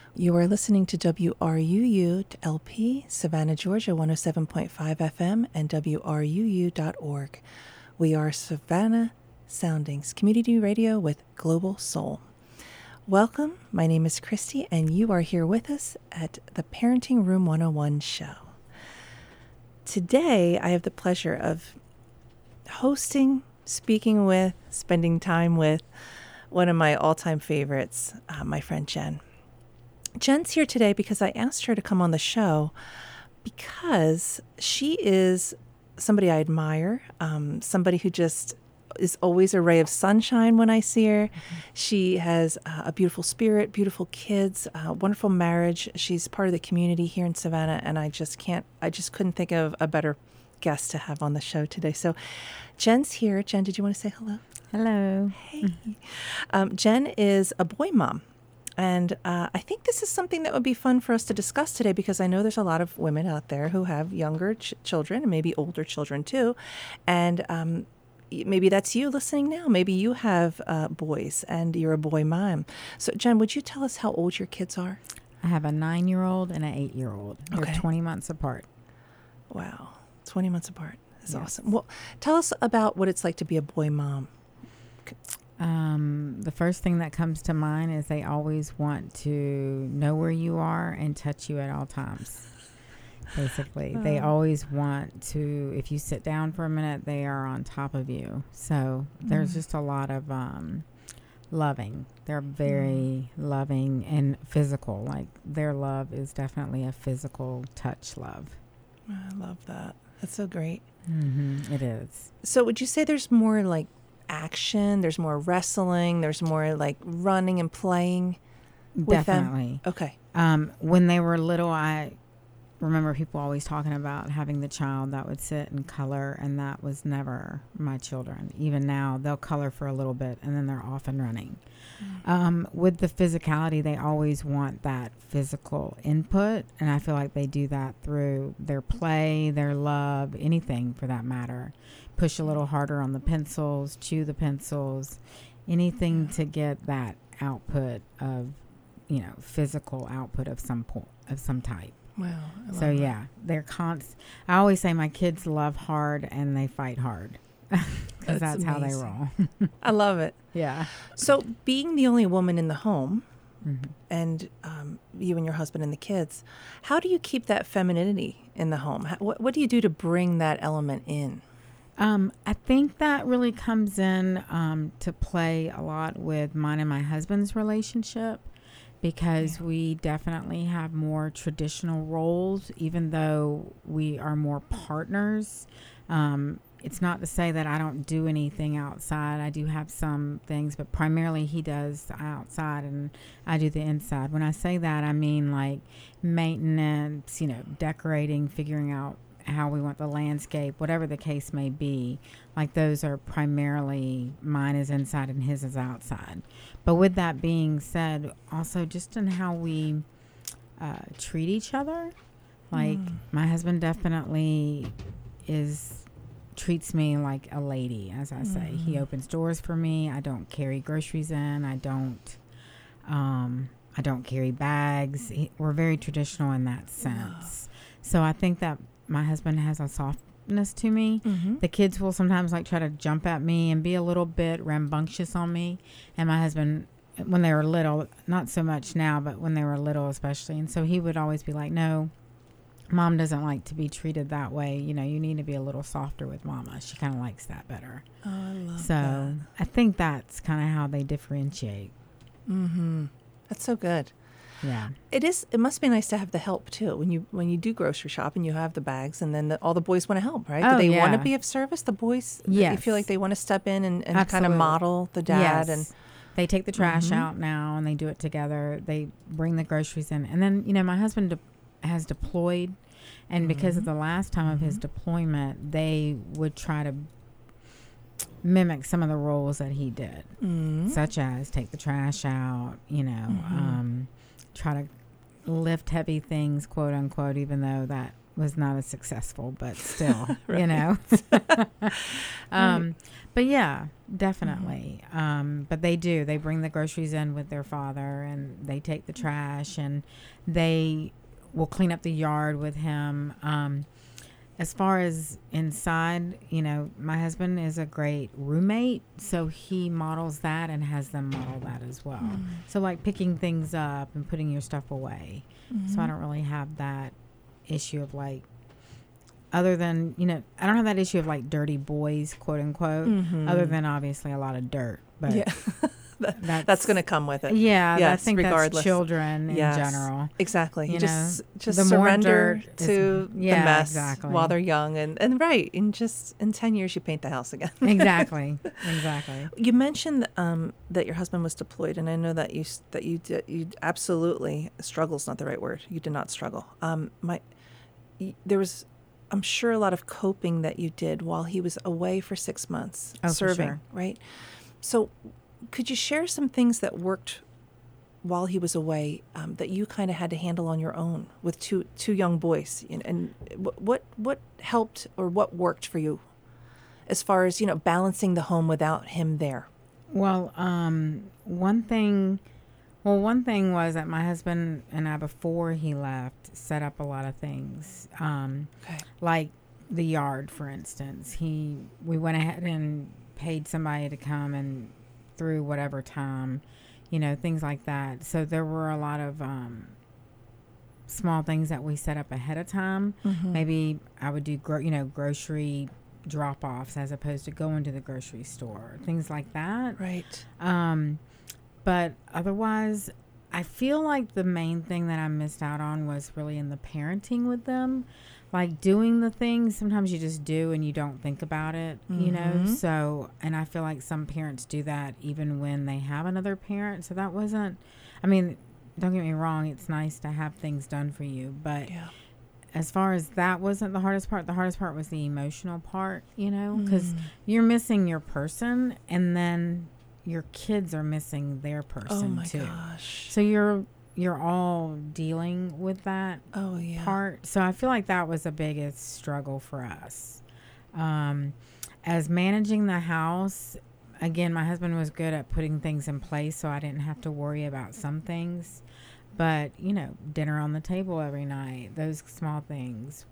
You are listening to WRUU LP, Savannah, Georgia, 107.5 FM and WRUU.org. We are Savannah Soundings, community radio with global soul. Welcome, my name is Christy, and you are here with us at the Parenting Room 101 show. Today, I have the pleasure of hosting, speaking with, spending time with one of my all-time favorites, my friend Jen. Jen's here today because I asked her to come on the show because she is somebody I admire, somebody who just is always a ray of sunshine when I see her. Mm-hmm. She has a beautiful spirit, beautiful kids, wonderful marriage. She's part of the community here in Savannah, and I just couldn't think of a better guest to have on the show today. So Jen's here. Jen, did you want to say hello? Hello. Hey. Jen is a boy mom. And I think this is something that would be fun for us to discuss today because I know there's a lot of women out there who have younger children and maybe older children too. And maybe that's you listening now. Maybe you have boys and you're a boy mom. So Jen, would you tell us how old your kids are? I have a 9-year-old and an 8-year-old. They're 20 months apart. Wow. 20 months apart. That's awesome. Well, tell us about what it's like to be a boy mom. The first thing that comes to mind is they always want to know where you are and touch you at all times. Basically, they always want to, if you sit down for a minute, they are on top of you. So there's just a lot of loving. They're very loving and physical. Like their love is definitely a physical touch love. I love that. That's so great. Mm-hmm, it is. So would you say there's more like action, there's more wrestling, there's more like running and playing with Definitely. them? Okay. When they were little, I remember people always talking about having the child that would sit and color, and that was never my children. Even now, they'll color for a little bit, and then they're off and running. With the physicality, they always want that physical input, and I feel like they do that through their play, their love, anything for that matter. Push a little harder on the pencils, chew the pencils, anything to get that output of, physical output of some type. Wow. So yeah, they're I always say my kids love hard and they fight hard because that's how they roll. I love it. Yeah. So being the only woman in the home, and you and your husband and the kids, how do you keep that femininity in the home? What do you do to bring that element in? I think that really comes in to play a lot with mine and my husband's relationship because we definitely have more traditional roles, even though we are more partners. It's not to say that I don't do anything outside. I do have some things, but primarily he does the outside and I do the inside. When I say that, I mean like maintenance, decorating, figuring out how we want the landscape, whatever the case may be. Like those are primarily, mine is inside and his is outside. But with that being said, also just in how we treat each other. Like my husband definitely treats me like a lady, as I say. He opens doors for me. I don't carry groceries in. I don't carry bags. We're very traditional in that sense. So I think that my husband has a softness to me. The kids will sometimes try to jump at me and be a little bit rambunctious on me. And my husband, when they were little, not so much now, but when they were little especially. And so he would always be like, no, Mom doesn't like to be treated that way. You need to be a little softer with Mama. She kind of likes that better. Oh, I love that. So I think that's kind of how they differentiate. That's so good. Yeah. It is. It must be nice to have the help too when you do grocery shop and you have the bags and then all the boys want to help, right? Oh, do they want to be of service? The boys, yes. You feel like they want to step in and kind of model the dad. Yes. And they take the trash out now and they do it together. They bring the groceries in, and then my husband has deployed, and because of the last time of his deployment, they would try to mimic some of the roles that he did, such as take the trash out, try to lift heavy things, quote unquote, even though that was not as successful, but still, Right. you know. Right. But yeah, definitely. But they bring the groceries in with their father, and they take the trash, and they will clean up the yard with him. As far as inside, you know, my husband is a great roommate, so he models that and has them model that as well. So like picking things up and putting your stuff away. So I don't really have that issue of like, other than, you know, I don't have that issue of like dirty boys, quote unquote, other than obviously a lot of dirt. But Yeah. That's going to come with it. yeah, I Yes, think regardless. that's children in Yes. general. Exactly. You You know, just the more surrender dirt to yeah, the mess exactly. while they're young, and right, in just in 10 years you paint the house again. Exactly. You mentioned that your husband was deployed, and I know that you absolutely, struggle's not the right word. You did not struggle. There was, I'm sure, a lot of coping that you did while he was away for 6 months Oh, for serving, sure. right? So could you share some things that worked while he was away, that you kind of had to handle on your own with two young boys, and what helped or what worked for you as far as, balancing the home without him there? Well, one thing was that my husband and I, before he left, set up a lot of things. Okay. Like the yard, for instance. We went ahead and paid somebody to come and through whatever time, things like that. So there were a lot of small things that we set up ahead of time. Maybe I would do grocery drop-offs as opposed to going to the grocery store, things like that. Right. But otherwise, I feel like the main thing that I missed out on was really in the parenting with them. Like doing the things, sometimes you just do and you don't think about it, So, and I feel like some parents do that even when they have another parent. So that wasn't, don't get me wrong, it's nice to have things done for you. But as far as that wasn't the hardest part was the emotional part, because you're missing your person and then your kids are missing their person Oh my too. gosh. So you're all dealing with that part. So I feel like that was the biggest struggle for us. As managing the house, again, my husband was good at putting things in place, so I didn't have to worry about some things. But, dinner on the table every night, those small things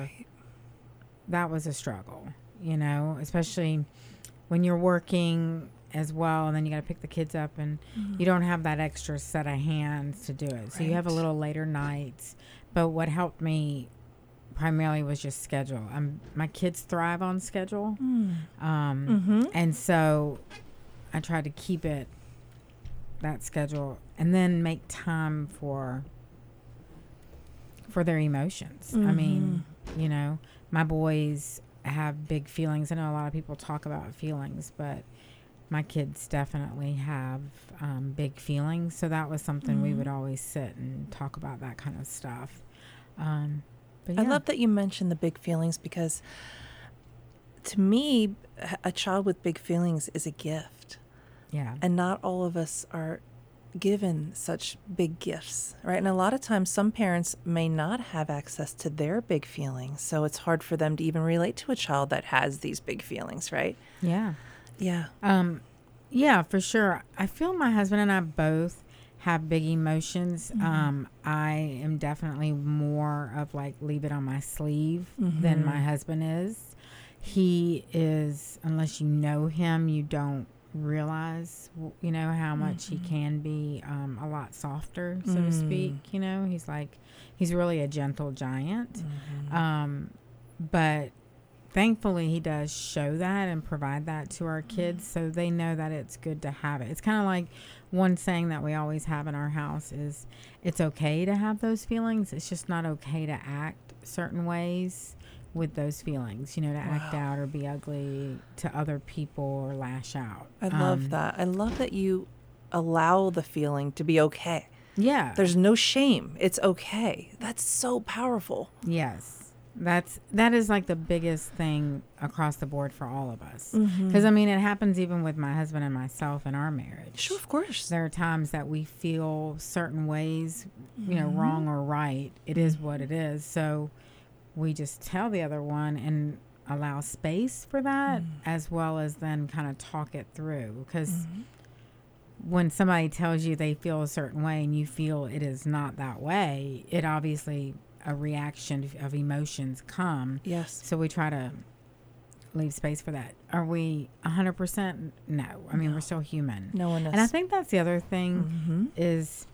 that was a struggle, especially when you're working as well, and then you got to pick the kids up, and you don't have that extra set of hands to do it. So you have a little later nights. But what helped me primarily was just schedule. My kids thrive on schedule. And so I tried to keep that schedule and then make time for their emotions. I mean, my boys have big feelings. I know a lot of people talk about feelings, but my kids definitely have big feelings. So that was something we would always sit and talk about, that kind of stuff. But yeah. I love that you mentioned the big feelings, because to me, a child with big feelings is a gift. Yeah. And not all of us are given such big gifts, right? And a lot of times some parents may not have access to their big feelings. So it's hard for them to even relate to a child that has these big feelings, right? Yeah. Yeah. Yeah, for sure. I feel my husband and I both have big emotions. I am definitely more of like leave it on my sleeve than my husband is. He is, unless you know him, you don't realize, how much he can be a lot softer, so to speak. He's really a gentle giant. But thankfully, he does show that and provide that to our kids, so they know that it's good to have it. It's kind of like one saying that we always have in our house is, it's okay to have those feelings. It's just not okay to act certain ways with those feelings, to act out or be ugly to other people or lash out. I love that. I love that you allow the feeling to be okay. Yeah. There's no shame. It's okay. That's so powerful. Yes. That is like the biggest thing across the board for all of us. Because, it happens even with my husband and myself in our marriage. Sure, of course. There are times that we feel certain ways, wrong or right. It is what it is. So we just tell the other one and allow space for that, as well as then kind of talk it through. Because when somebody tells you they feel a certain way and you feel it is not that way, it obviously a reaction of emotions come. Yes. So we try to leave space for that. Are we 100%? No. I mean, we're still human. No one is. And I think that's the other thing is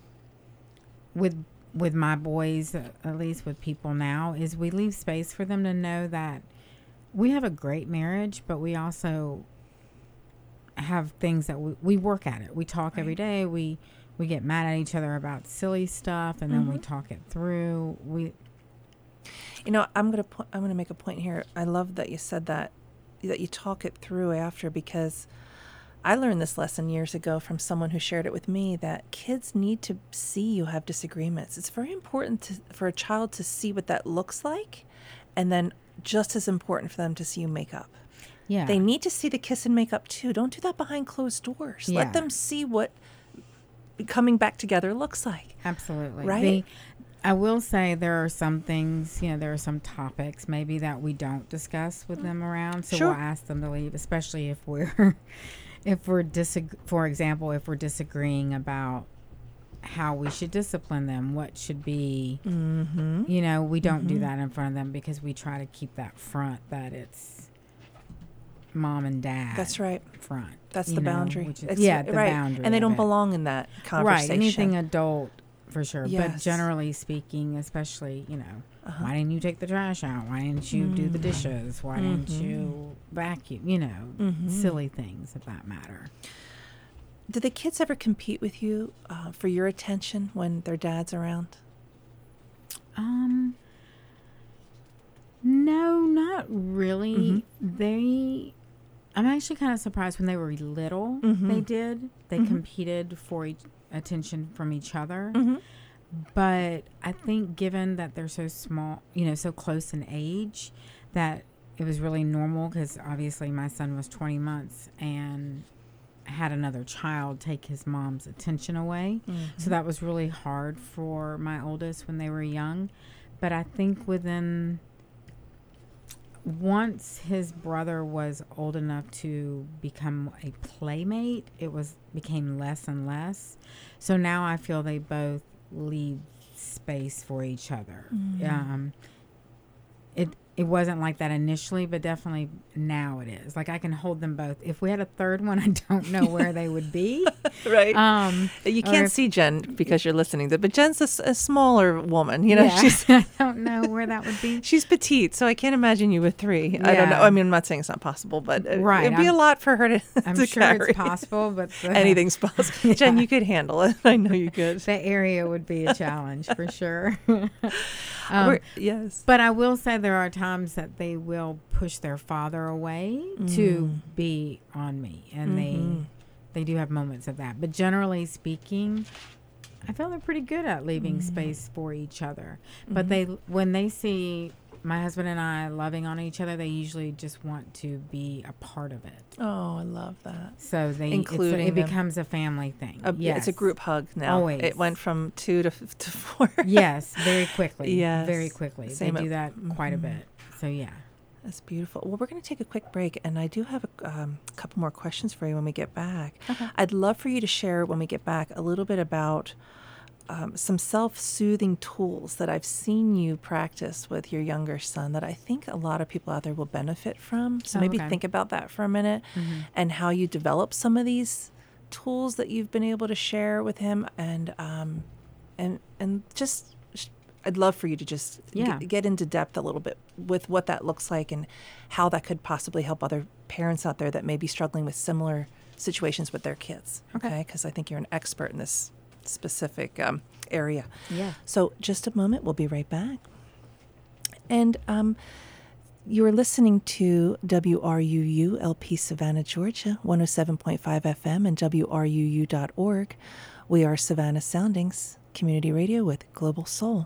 with my boys, at least with people now, is we leave space for them to know that we have a great marriage, but we also have things that we work at it. We talk every day. We get mad at each other about silly stuff, and then we talk it through. You know, I'm gonna make a point here. I love that you said that you talk it through after, because I learned this lesson years ago from someone who shared it with me, that kids need to see you have disagreements. It's very important for a child to see what that looks like, and then just as important for them to see you make up. Yeah. They need to see the kiss and make up too. Don't do that behind closed doors. Yeah. Let them see what coming back together looks like. Absolutely. Right? I will say there are some things, there are some topics maybe that we don't discuss with them around. So Sure. we'll ask them to leave, especially if we're disagreeing about how we should discipline them, what should be, we don't do that in front of them, because we try to keep that front, that it's mom and dad. That's right. Front. That's the boundary. Which It's- is, the right. boundary. And they of don't it. belong in that conversation. Right. Anything adult, for sure. But Yes. generally speaking, especially, why didn't you take the trash out? Why didn't you do the dishes? Why didn't you vacuum? Silly things of that matter. Do the kids ever compete with you for your attention when their dad's around? No, not really. I'm actually kind of surprised when they were little. They did. They competed for attention from each other. But I think given that they're so small, so close in age, that it was really normal, because obviously my son was 20 months and had another child take his mom's attention away. So that was really hard for my oldest when they were young. But I think once his brother was old enough to become a playmate, became less and less. So now I feel they both leave space for each other. It wasn't like that initially, but definitely now it is. Like, I can hold them both. If we had a third one, I don't know where they would be. Right. You can't see Jen because you're listening, but Jen's a smaller woman. She's I don't know where that would be. she's petite, so I can't imagine you with three. I don't know. I mean, I'm not saying it's not possible, but Right. it'd be a lot for her to I'm to sure carry. it's possible, but Anything's possible. Jen, you could handle it. I know you could. the area would be a challenge for sure. Yes. But I will say there are times that they will push their father away to be on me, and they do have moments of that. But generally speaking, I feel they're pretty good at leaving space for each other. But when they see my husband and I loving on each other, they usually just want to be a part of it. Oh, I love that. So Including it them. becomes a family thing. Yes. It's a group hug now. Always. It went from 2 to 4. Yes, very quickly. Yes. Very quickly. Same They do that quite a bit. So, yeah. That's beautiful. Well, we're going to take a quick break, and I do have a couple more questions for you when we get back. Okay. I'd love for you to share when we get back a little bit about some self-soothing tools that I've seen you practice with your younger son that I think a lot of people out there will benefit from. So maybe think about that for a minute and how you develop some of these tools that you've been able to share with him, and just I'd love for you to just get into depth a little bit with what that looks like and how that could possibly help other parents out there that may be struggling with similar situations with their kids. Okay? Because I think you're an expert in this specific area. Yeah. So just a moment. We'll be right back. And you're listening to WRUU LP Savannah, Georgia, 107.5 FM and WRUU.org. We are Savannah Soundings, community radio with Global Soul.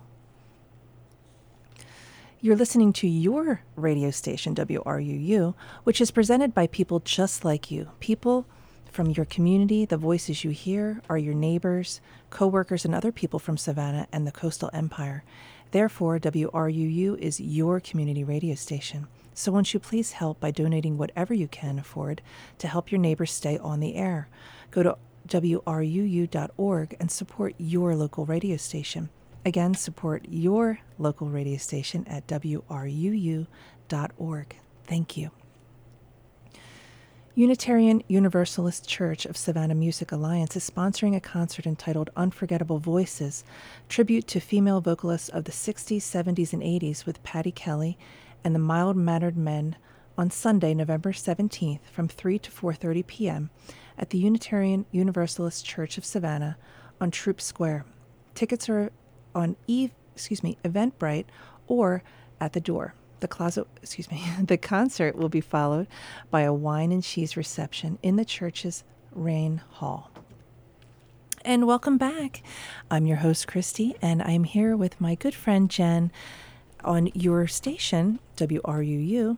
You're listening to your radio station, WRUU, which is presented by people just like you, people from your community. The voices you hear are your neighbors, coworkers, and other people from Savannah and the Coastal Empire. Therefore, WRUU is your community radio station. So won't you please help by donating whatever you can afford to help your neighbors stay on the air? Go to WRUU.org and support your local radio station. Again, support your local radio station at WRUU.org. Thank you. Unitarian Universalist Church of Savannah Music Alliance is sponsoring a concert entitled Unforgettable Voices, tribute to female vocalists of the 60s, 70s, and 80s with Patty Kelly and the Mild-Mannered Men on Sunday, November 17th from 3 to 4:30 p.m. at the Unitarian Universalist Church of Savannah on Troop Square. Tickets are on Eventbrite or at the door. The concert will be followed by a wine and cheese reception in the church's Rain Hall. And welcome back. I'm your host, Christy, and I'm here with my good friend, Jen, on your station, WRUU,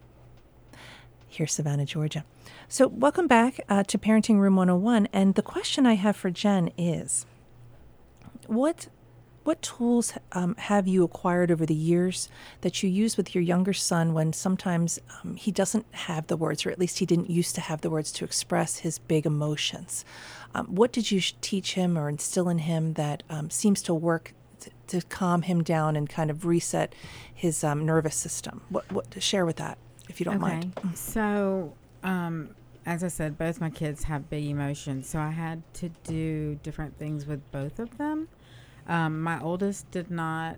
here, Savannah, Georgia. So welcome back to Parenting Room 101. And the question I have for Jen is, what tools have you acquired over the years that you use with your younger son when sometimes he doesn't have the words, or at least he didn't used to have the words to express his big emotions? What did you teach him or instill in him that seems to work to calm him down and kind of reset his nervous system? What to share with that, if you don't mind? So, as I said, both my kids have big emotions, so I had to do different things with both of them. My oldest did not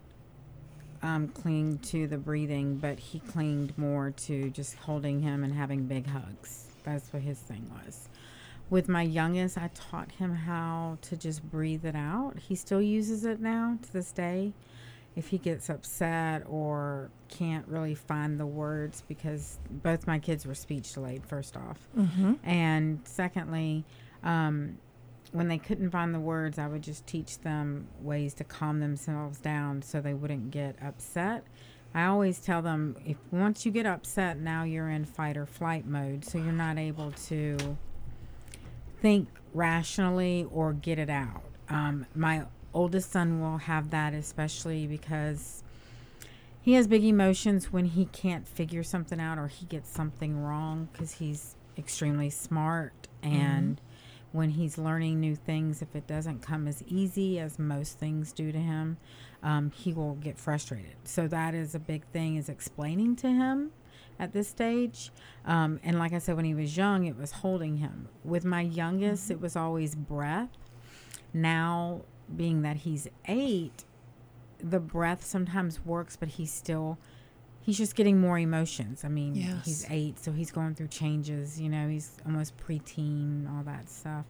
cling to the breathing, but he clinged more to just holding him and having big hugs. That's what his thing was. With my youngest, I taught him how to just breathe it out. He still uses it now to this day. If he gets upset or can't really find the words, because both my kids were speech delayed, first off. Mm-hmm. And secondly, when they couldn't find the words, I would just teach them ways to calm themselves down so they wouldn't get upset. I always tell them, if once you get upset, now you're in fight or flight mode, so you're not able to think rationally or get it out. My oldest son will have that, especially because he has big emotions when he can't figure something out or he gets something wrong, because he's extremely smart. And when he's learning new things, if it doesn't come as easy as most things do to him, he will get frustrated. So that is a big thing, is explaining to him at this stage. And like I said, when he was young, it was holding him. With my youngest, it was always breath. Now, being that he's 8, the breath sometimes works, but he's just getting more emotions. I mean, yes. He's 8, so he's going through changes. He's almost preteen, all that stuff.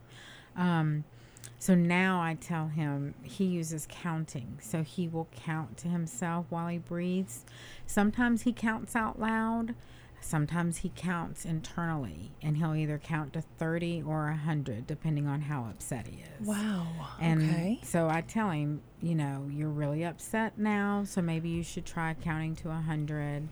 So now I tell him, he uses counting. So he will count to himself while he breathes. Sometimes he counts out loud. Sometimes he counts internally, and he'll either count to 30 or 100, depending on how upset he is. Wow. And okay. So I tell him, you're really upset now, so maybe you should try counting to 100.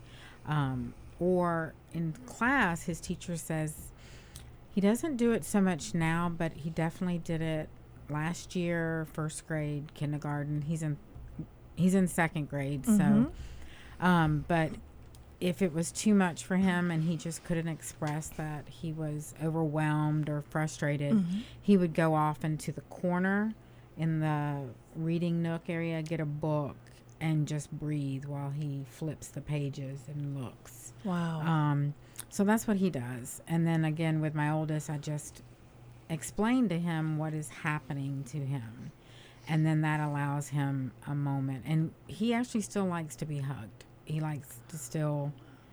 Or in class, his teacher says he doesn't do it so much now, but he definitely did it last year, first grade, kindergarten. He's in second grade, so but if it was too much for him and he just couldn't express that he was overwhelmed or frustrated, he would go off into the corner in the reading nook area, get a book, and just breathe while he flips the pages and looks. Wow. So that's what he does. And then again, with my oldest, I just explain to him what is happening to him. And then that allows him a moment. And he actually still likes to be hugged. He likes to still,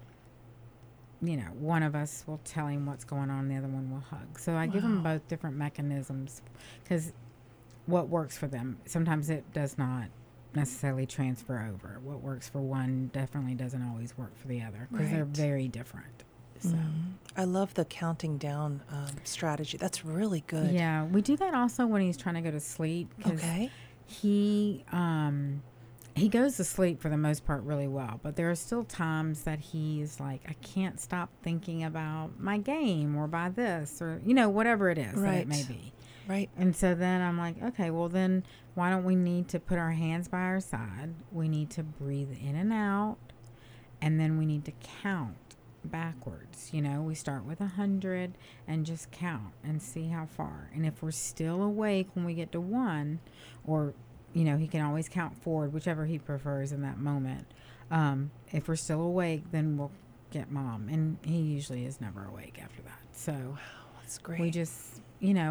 one of us will tell him what's going on, the other one will hug. So I give them both different mechanisms, because what works for them, sometimes it does not necessarily transfer over. What works for one definitely doesn't always work for the other, because they're very different. So I love the counting down strategy. That's really good. Yeah, we do that also when he's trying to go to sleep. Okay. He he goes to sleep for the most part really well, but there are still times that he's like, I can't stop thinking about my game or by this or, whatever it is that it may be. Right. And so then I'm like, okay, well then why don't we need to put our hands by our side? We need to breathe in and out, and then we need to count backwards. We start with 100 and just count and see how far. And if we're still awake when we get to 1, or he can always count forward, whichever he prefers in that moment. If we're still awake, then we'll get Mom. And he usually is never awake after that. So wow, that's great. We just,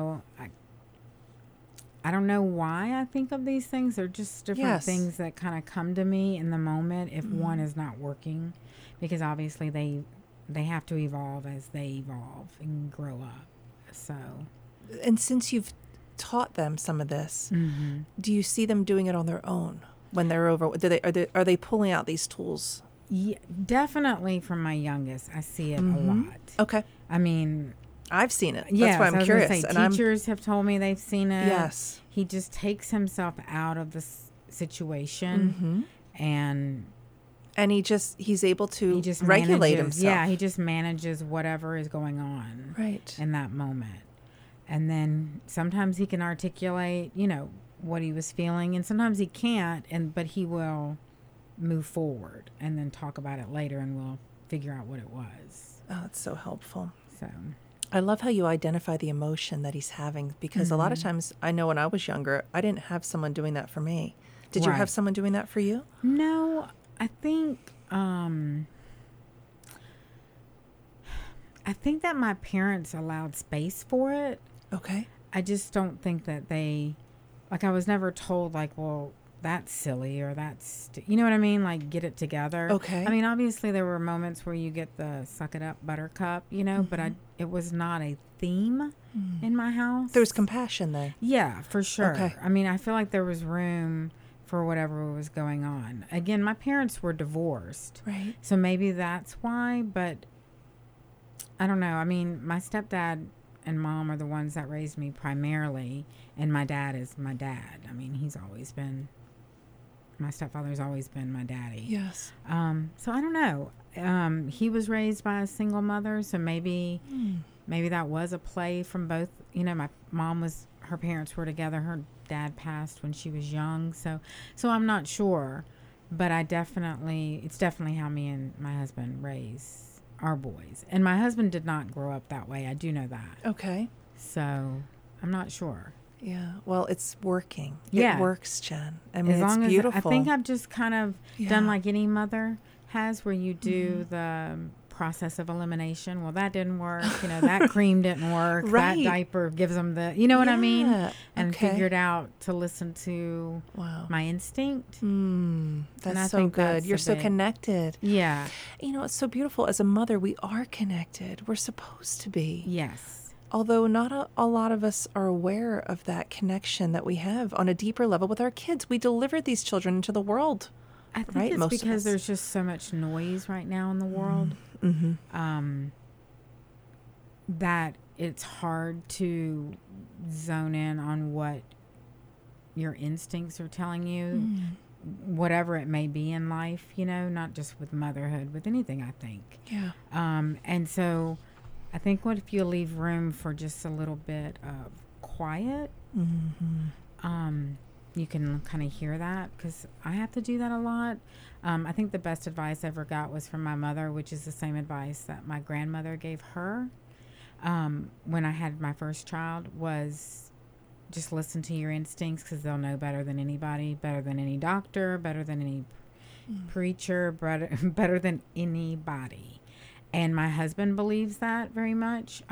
I don't know why I think of these things. They're just different things that kind of come to me in the moment if one is not working. Because obviously they have to evolve as they evolve and grow up. So. And since you've taught them some of this, do you see them doing it on their own when they're over? Are they pulling out these tools? Yeah, definitely from my youngest, I see it a lot. Okay. I mean, I've seen it. That's why I'm curious. Teachers have told me they've seen it. Yes. He just takes himself out of the situation and he's able to regulate himself. Yeah, he just manages whatever is going on in that moment. And then sometimes he can articulate, what he was feeling, and sometimes he can't, but he will move forward and then talk about it later, and we'll figure out what it was. Oh, that's so helpful. So I love how you identify the emotion that he's having, because a lot of times, I know when I was younger, I didn't have someone doing that for me. Did you have someone doing that for you? No, I think that my parents allowed space for it. Okay. I just don't think that I was never told well, that's silly or that's, you know what I mean? Like, get it together. Okay. I mean, obviously there were moments where you get the suck it up buttercup, but it was not a theme in my house. There was compassion there. Yeah, for sure. Okay. I mean, I feel like there was room for whatever was going on. Again, my parents were divorced. Right. So maybe that's why, but I don't know. I mean, my stepdad and mom are the ones that raised me primarily, and my dad is my dad. I mean, my stepfather's always been my daddy. Yes. So I don't know. He was raised by a single mother, so maybe that was a play from both. My mom her parents were together. Her dad passed when she was young, so I'm not sure, but it's definitely how me and my husband raise our boys. And my husband did not grow up that way. I do know that. Okay. So I'm not sure. Yeah. Well, it's working. Yeah. It works, Jen. I mean, it's beautiful. I think I've just kind of done like any mother has, where you do the process of elimination. Well, that didn't work. That cream didn't work. That diaper gives them the, what I mean? And figured out to listen to my instinct. That's so good. You're so connected. Yeah. It's so beautiful. As a mother, we are connected. We're supposed to be. Yes. Although not a lot of us are aware of that connection that we have on a deeper level with our kids. We delivered these children into the world. I think it's because there's just so much noise right now in the world. That it's hard to zone in on what your instincts are telling you, whatever it may be in life, not just with motherhood, with anything, I think. Yeah. And so I think if you leave room for just a little bit of quiet, you can kind of hear that, because I have to do that a lot. I think the best advice I ever got was from my mother, which is the same advice that my grandmother gave her when I had my first child, was just listen to your instincts, because they'll know better than anybody, better than any doctor, better than any preacher, better than anybody. And my husband believes that very much.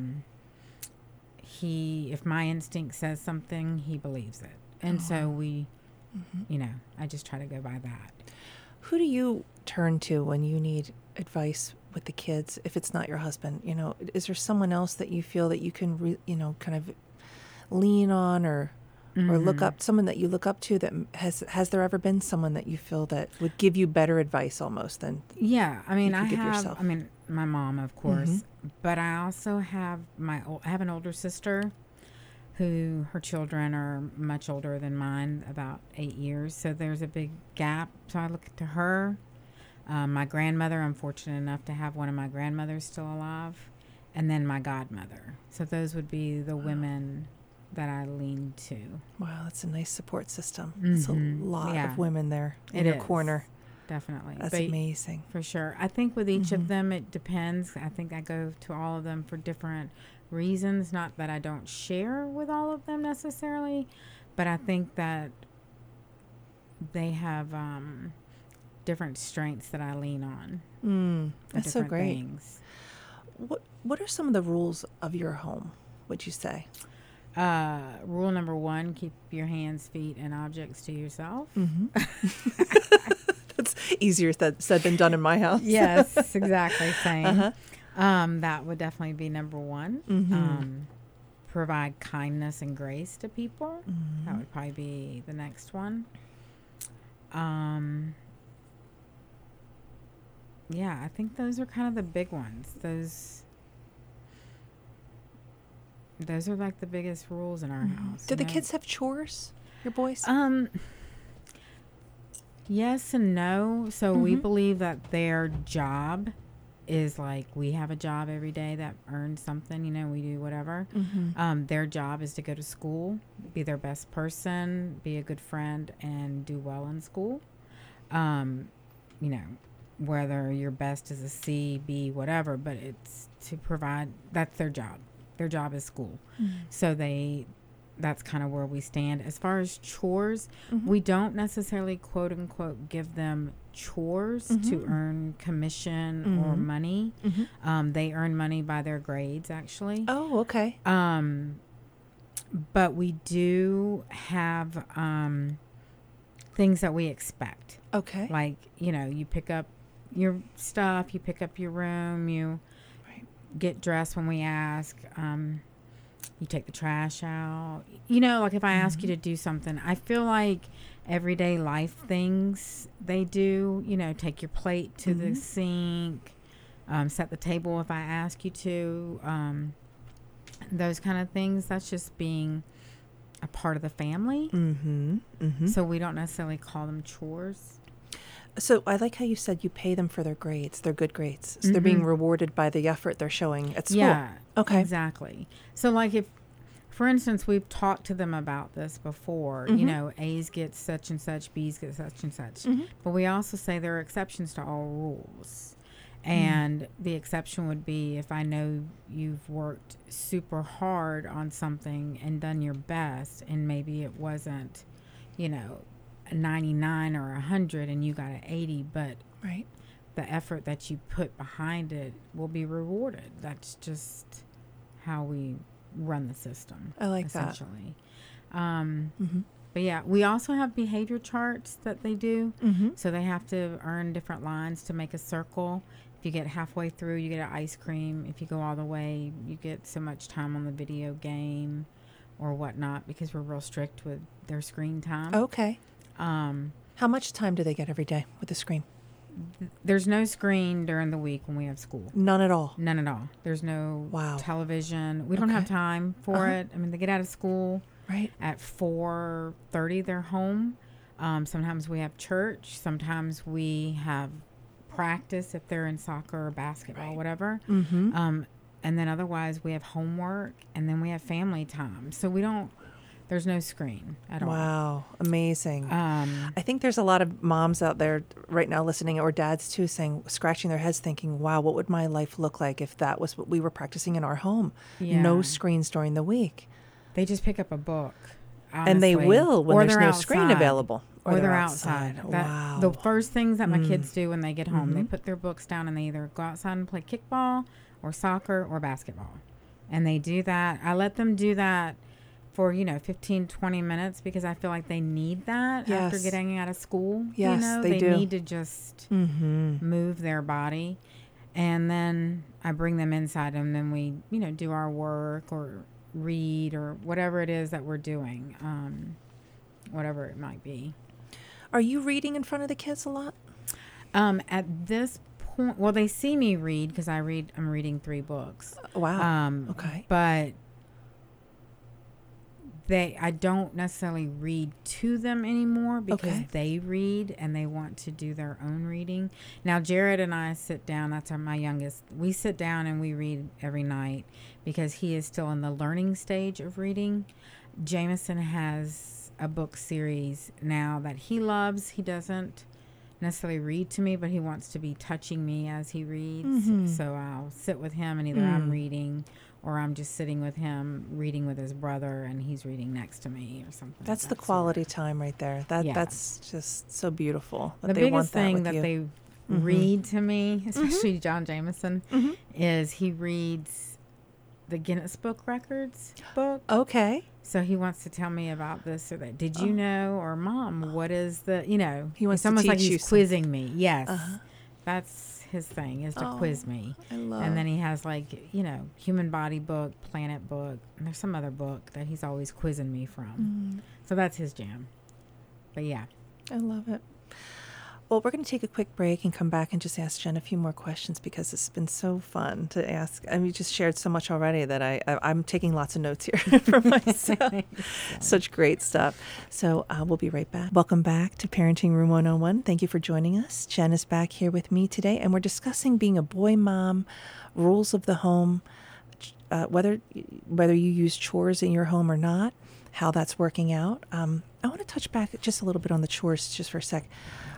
If my instinct says something, he believes it. And so I just try to go by that. Who do you turn to when you need advice with the kids, if it's not your husband? Is there someone else that you feel that you can, kind of lean on or look up, someone that you look up to? That has there ever been someone that you feel that would give you better advice almost than yourself? My mom, of course, but I also have I have an older sister who her children are much older than mine, about 8 years. So there's a big gap. So I look to her. My grandmother, I'm fortunate enough to have one of my grandmothers still alive. And then my godmother. So those would be the women that I lean to. Wow, that's a nice support system. That's a lot of women there in your corner. Definitely. That's amazing. For sure. I think with each of them, it depends. I think I go to all of them for different reasons. Not that I don't share with all of them necessarily, but I think that they have different strengths that I lean on. That's so great. Things. What are some of the rules of your home, would you say? Rule number 1, keep your hands, feet, and objects to yourself. That's easier said than done in my house. Yes, exactly. Same. That would definitely be number 1. Provide kindness and grace to people. That would probably be the next one. Yeah, I think those are kind of the big ones. Those are like the biggest rules in our house. Do the kids have chores, your boys? Yes and no. So we believe that their job is like we have a job every day that earns something, we do whatever. Their job is to go to school, be their best person, be a good friend, and do well in school. Whether your best is a C, B, whatever, but it's to provide, that's their job. Their job is school. So that's kind of where we stand. As far as chores, we don't necessarily, quote unquote, give them chores to earn commission or money. They earn money by their grades, actually. Oh, okay. But we do have things that we expect. Okay. Like, you pick up your stuff, you pick up your room, you get dressed when we ask, you take the trash out. Like if I ask you to do something, I feel like everyday life things they do, take your plate to the sink, set the table if I ask you to, those kind of things. That's just being a part of the family. So we don't necessarily call them chores. So I like how you said you pay them for their grades, their good grades. So they're being rewarded by the effort they're showing at school. Yeah, okay. Exactly. So like if, for instance, we've talked to them about this before, A's get such and such, B's get such and such. But we also say there are exceptions to all rules. And the exception would be if I know you've worked super hard on something and done your best, and maybe it wasn't, a 99 or 100 and you got an 80, but the effort that you put behind it will be rewarded. That's just how we run the system. I like essentially. But yeah, we also have behavior charts that they do. So they have to earn different lines to make a circle. If you get halfway through, you get an ice cream. If you go all the way, you get so much time on the video game or whatnot, because we're real strict with their screen time. Okay. How much time do they get every day with the screen? There's no screen during the week when we have school. None at all? None at all. There's no television. We don't have time for it. I mean, they get out of school at 4:30. They're home. Sometimes we have church. Sometimes we have practice if they're in soccer or basketball, whatever. And then otherwise we have homework, and then we have family time. So there's no screen at all. Wow. Amazing. I think there's a lot of moms out there right now listening, or dads too, scratching their heads thinking, wow, what would my life look like if that was what we were practicing in our home? No screens during the week. They just pick up a book. Honestly. And they will when there's no outside. Screen available. Or they're outside. Wow. The first things that my kids do when they get home, they put their books down and they either go outside and play kickball or soccer or basketball. And they do that. I let them do that for, 15, 20 minutes, because I feel like they need that after getting out of school. Yes, they do. They need to just move their body. And then I bring them inside, and then we, do our work or read or whatever it is that we're doing, whatever it might be. Are you reading in front of the kids a lot? At this point, well, they see me read because I'm reading 3 books. Wow. Okay. But I don't necessarily read to them anymore because Okay. they read and they want to do their own reading. Now, Jared and I sit down. That's my youngest. We sit down and we read every night because he is still in the learning stage of reading. Jameson has a book series now that he loves. He doesn't necessarily read to me, but he wants to be touching me as he reads. So I'll sit with him and either I'm reading or I'm just sitting with him reading with his brother and he's reading next to me or something. That's like the that quality time right there. Yeah. That's just so beautiful. That The they biggest want that thing with that you. they read to me, especially John Jameson, is he reads the Guinness Book Records book. Okay. So he wants to tell me about this or that. Did you know? Or Mom, what is the, He wants it's to almost like teach you he's quizzing me. Yes. Uh-huh. That's his thing, is to quiz me. I love. And then he has human body book, planet book, and there's some other book that he's always quizzing me from. So that's his jam. But yeah. I love it. Well, we're going to take a quick break and come back and just ask Jen a few more questions because it's been so fun to ask. I mean, you just shared so much already that I'm taking lots of notes here for myself. Such great stuff. So we'll be right back. Welcome back to Parenting Room 101. Thank you for joining us. Jen is back here with me today, and we're discussing being a boy mom, rules of the home, whether you use chores in your home or not, how that's working out. I want to touch back just a little bit on the chores just for a sec.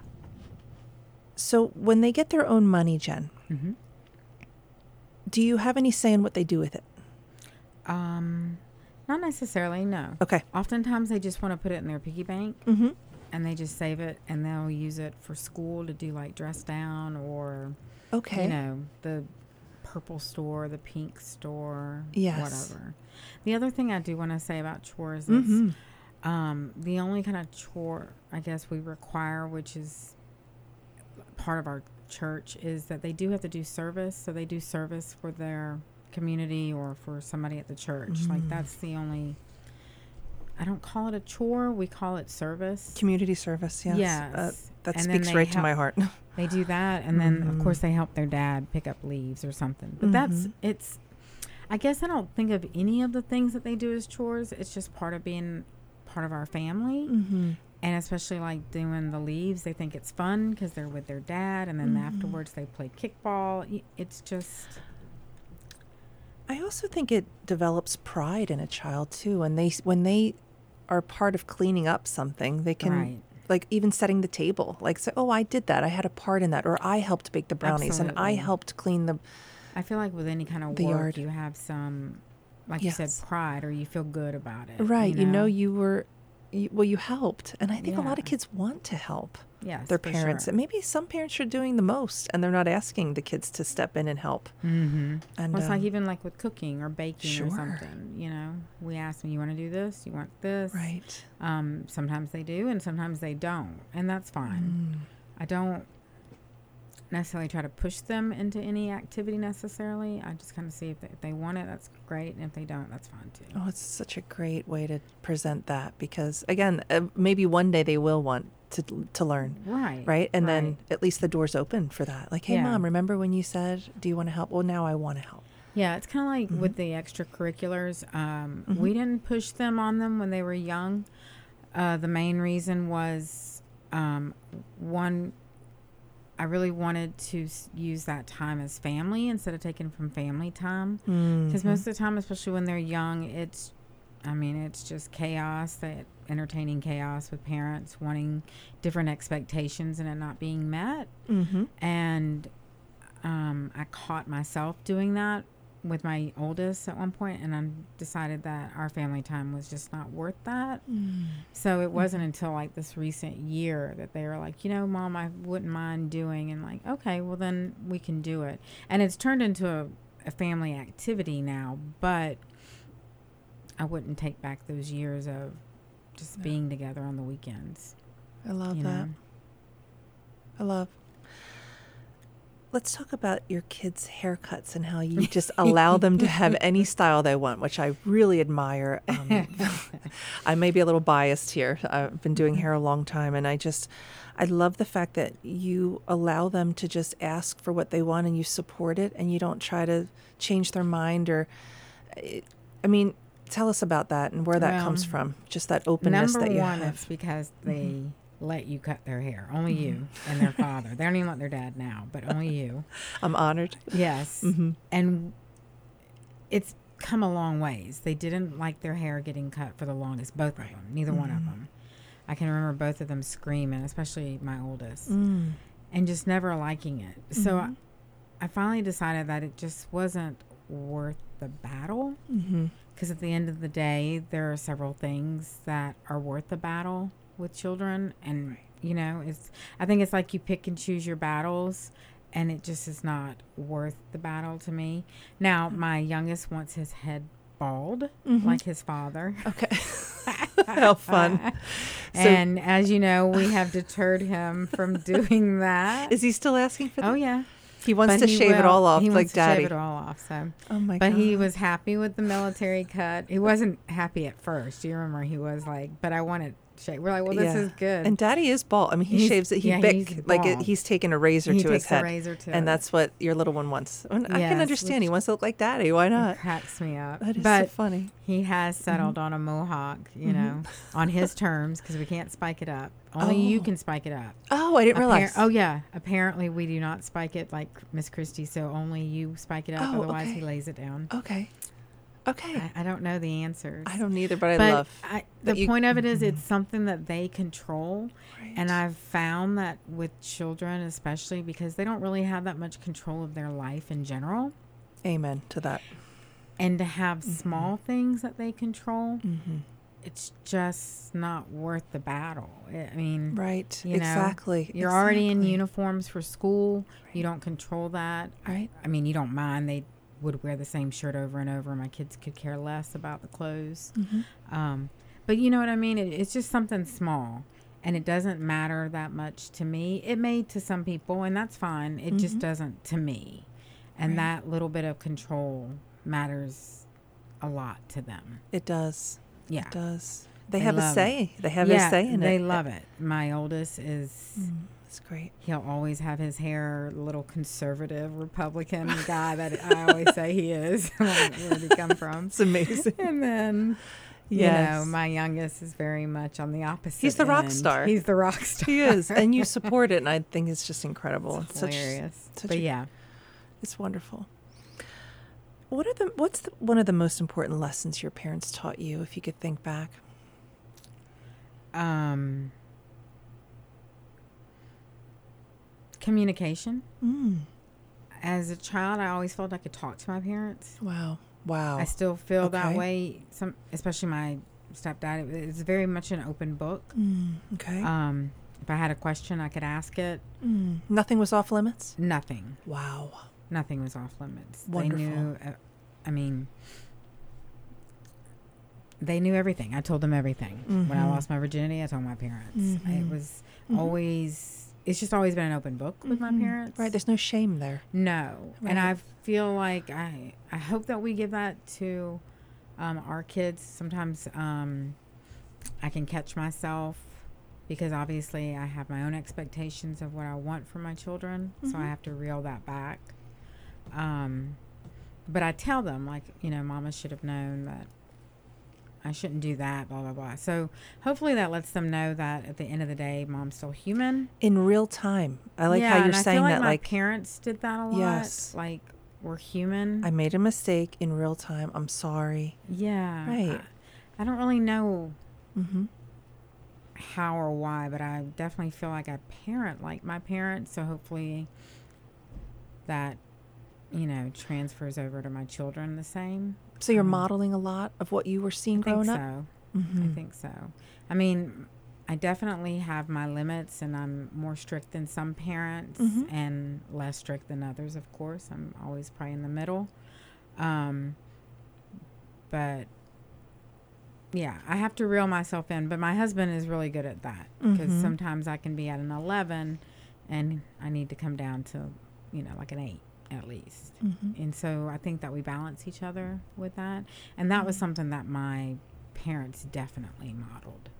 So when they get their own money, Jen, do you have any say in what they do with it? Not necessarily, no. Okay. Oftentimes they just want to put it in their piggy bank and they just save it and they'll use it for school to do like dress down or, Okay. the purple store, the pink store, Yes. whatever. The other thing I do want to say about chores is the only kind of chore I guess we require, which is part of our church, is that they do have to do service. So they do service for their community or for somebody at the church. Like that's the only, I don't call it a chore, we call it service. Community service, yes. Yes. That And then speaks they right to help- my heart. They do that, and then of course they help their dad pick up leaves or something. But it's I guess I don't think of any of the things that they do as chores. It's just part of being part of our family. And especially like doing the leaves, they think it's fun because they're with their dad, and then afterwards they play kickball. It's just, I also think it develops pride in a child too. And when they are part of cleaning up something, they can Right. like even setting the table, like say, oh, I did that. I had a part in that. Or I helped bake the brownies and I Absolutely. helped clean the, I feel like with any kind of The work, yard. you have some, like you Yes. said, pride, or you feel good about it. right. You helped. And I think a lot Yeah. of kids want to help Yes, their for parents. sure. And maybe some parents are doing the most and they're not asking the kids to step in and help. And Well, it's like even like with cooking or baking Sure. or something, we ask them, you want to do this? You want this? right. Sometimes they do and sometimes they don't. And that's fine. I don't necessarily try to push them into any activity necessarily. I just kind of see if they want it, that's great. And if they don't, that's fine too. Oh, it's such a great way to present that because, again, maybe one day they will want to learn, Right. right? And then at least the door's open for that. Like, hey, Yeah. Mom, remember when you said, do you want to help? Well, now I want to help. Yeah, it's kind of like with the extracurriculars. We didn't push them on them when they were young. The main reason was, one, I really wanted to use that time as family instead of taking from family time. Because most of the time, especially when they're young, it's just chaos, entertaining chaos with parents wanting different expectations and it not being met. And I caught myself doing that with my oldest at one point, and I decided that our family time was just not worth that. So it wasn't until like this recent year that they were like, Mom, I wouldn't mind doing, and like, okay, well then we can do it. And it's turned into a family activity now, but I wouldn't take back those years of just being together on the weekends. I love you that. know? I love. Let's talk about your kids' haircuts and how you just allow them to have any style they want, which I really admire. I may be a little biased here. I've been doing hair a long time, and I love the fact that you allow them to just ask for what they want and you support it and you don't try to change their mind Tell us about that and where that Well, comes from. Just that openness Number that you one, have. it's because they let you cut their hair. Only you and their father. They don't even let their dad now, but only you. I'm honored. Yes. And it's come a long ways. They didn't like their hair getting cut for the longest, both of them, neither one of them. I can remember both of them screaming, especially my oldest, and just never liking it. So I finally decided that it just wasn't worth the battle, because at the end of the day, there are several things that are worth the battle with children. And, you know, I think it's like you pick and choose your battles, and it just is not worth the battle to me. Now, my youngest wants his head bald, like his father. Okay. How fun. And as you know, we have deterred him from doing that. Is he still asking for that? Oh, yeah. He wants to shave it all off He like wants to Daddy. shave it all off. So, Oh my but God. he was happy with the military cut. He wasn't happy at first. You remember he was like, but I want it shaved. We're like, well, this is good. And Daddy is bald. I mean, he shaves it. he's bald. He's taken a razor He to his takes a head. razor to and it. that's what your little one wants. And I can Yes, understand. He which- wants to look like Daddy. Why It not? cracks me up. That is but so funny. he has settled on a mohawk, you know, on his terms, because we can't spike it up. Only you can spike it up. Oh, I didn't realize. Oh, yeah. Apparently, we do not spike it like Miss Christie, so only you spike it up. Oh, Otherwise, okay. he lays it down. Okay. Okay. I don't know the answers. I don't either, but I But love. the that you- point of it is it's something that they control. Right. And I've found that with children, especially because they don't really have that much control of their life in general. Amen to that. And to have small things that they control, Mm-hmm. it's just not worth the battle. I mean, Right. you know, Exactly. you're already in Exactly. uniforms for school. You don't control that. Right. I mean, you don't mind. They would wear the same shirt over and over. My kids could care less about the clothes. But you know what I mean? It's just something small. And it doesn't matter that much to me. It may to some people, and that's fine. It just doesn't to me. And Right. that little bit of control matters a lot to them. It does. Yeah. It does. They They have a love say. They have a say in it. They love it. My oldest is, It's great. he'll always have his hair, little conservative Republican guy that I always say he is. Where did he come from? It's amazing. And then, you Yes. know, my youngest is very much on the opposite. He's the rock end. star. He's the rock star. He is, and you support it, and I think it's just incredible. It's hilarious. Such But a- yeah. It's wonderful. What's one of the most important lessons your parents taught you, if you could think back? Communication. As a child, I always felt I could talk to my parents. Wow. Wow. I still feel that Okay. way. Especially my stepdad. It's very much an open book. Okay. If I had a question, I could ask it. Nothing was off limits? Nothing. Wow. Nothing was off limits. Wonderful. They knew. I mean, they knew everything. I told them everything. When I lost my virginity, I told my parents. It was always. It's just always been an open book with my parents. Right. There's no shame there. No. Right. And I feel like I hope that we give that to our kids. Sometimes I can catch myself because obviously I have my own expectations of what I want for my children. So I have to reel that back. But I tell them, like, you know, Mama should have known that I shouldn't do that, blah, blah, blah. So hopefully that lets them know that at the end of the day, Mom's still human. In real time. I like Yeah, how you're and I saying feel like that. my Like, parents did that a lot. Yes. Like, we're human. I made a mistake in real time. I'm sorry. Yeah. Right. I don't really know Mm-hmm. how or why, but I definitely feel like I parent like my parents. So hopefully that, you know, transfers over to my children the same. So you're modeling a lot of what you were seeing I think growing up? so. Mm-hmm. I think so. I mean, I definitely have my limits, and I'm more strict than some parents and less strict than others, of course. I'm always probably in the middle. But yeah, I have to reel myself in. But my husband is really good at that because sometimes I can be at an 11 and I need to come down to, you know, like an 8 at least. And so I think that we balance each other with that. And that was something that my parents definitely modeled.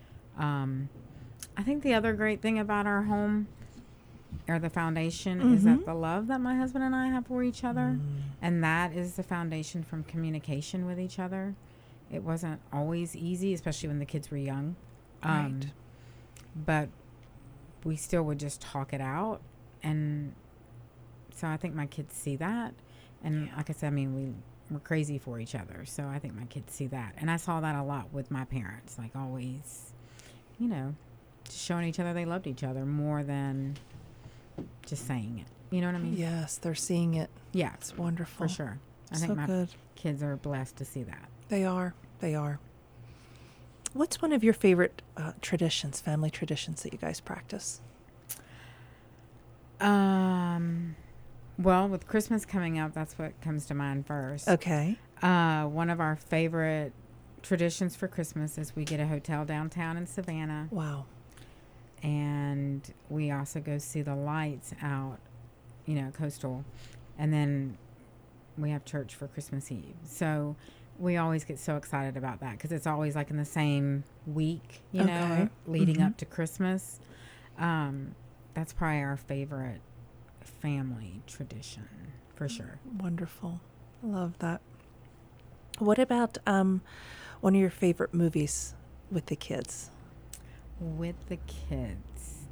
I think the other great thing about our home or the foundation is that the love that my husband and I have for each other, and that is the foundation from communication with each other. it wasn't always easy, especially when the kids were young. Right. But we still would just talk it out. And so I think my kids see that. And like I said, I mean, we're crazy for each other. So I think my kids see that. And I saw that a lot with my parents, like always, you know, just showing each other they loved each other more than just saying it. You know what I mean? Yes, they're seeing it. Yeah. It's wonderful. For sure. I So think my good. kids are blessed to see that. They are. They are. What's one of your favorite traditions, family traditions that you guys practice? Well, with Christmas coming up, that's what comes to mind first. Okay. One of our favorite traditions for Christmas is we get a hotel downtown in Savannah, Wow. and we also go see the lights out, you know, coastal, and then we have church for Christmas Eve. So we always get so excited about that because it's always like in the same week, you know, leading up to Christmas. That's probably our favorite family tradition for sure. Wonderful. I love that. What about one of your favorite movies with the kids? With the kids,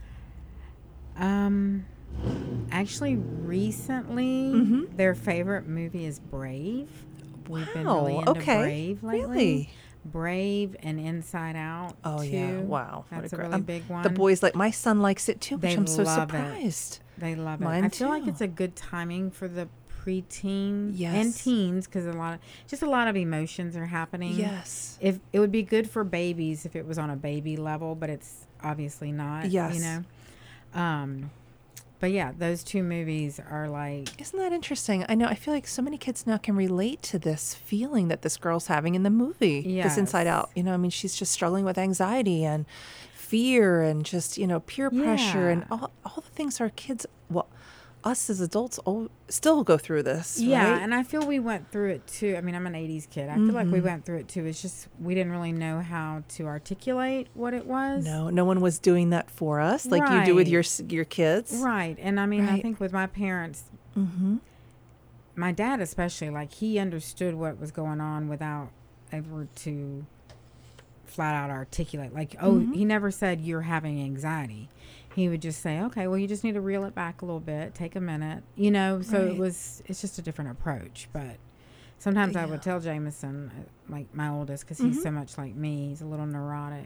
actually recently their favorite movie is Brave. We've been really into Brave lately. Really? Brave and Inside Out. Oh, too. yeah. Wow. That's a really big one. The boys like, my son likes it too, which They I'm so love surprised. They love Mine it. I feel like too. it's a good timing for the preteen Yes. and teens because a lot of emotions are happening. Yes. If it would be good for babies if it was on a baby level, but it's obviously not. Yes. You know. But yeah, those two movies are like. Isn't that interesting? I know. I feel like so many kids now can relate to this feeling that this girl's having in the movie. Yes. This Inside Out. You know, I mean, she's just struggling with anxiety and fear and just, you know, peer pressure and all the things our kids, well, us as adults still go through this. Yeah, right? and I feel we went through it too. I mean, I'm an 80s kid. I feel like we went through it too. It's just we didn't really know how to articulate what it was. No one was doing that for us like you do with your kids. Right. And I mean, I Right. think with my parents, my dad especially, like he understood what was going on without ever to flat out articulate. Like, he never said you're having anxiety. He would just say, okay, well, you just need to reel it back a little bit, take a minute, you know. So Right. it's just a different approach. But sometimes I would tell Jameson, like my oldest, because he's so much like me, he's a little neurotic.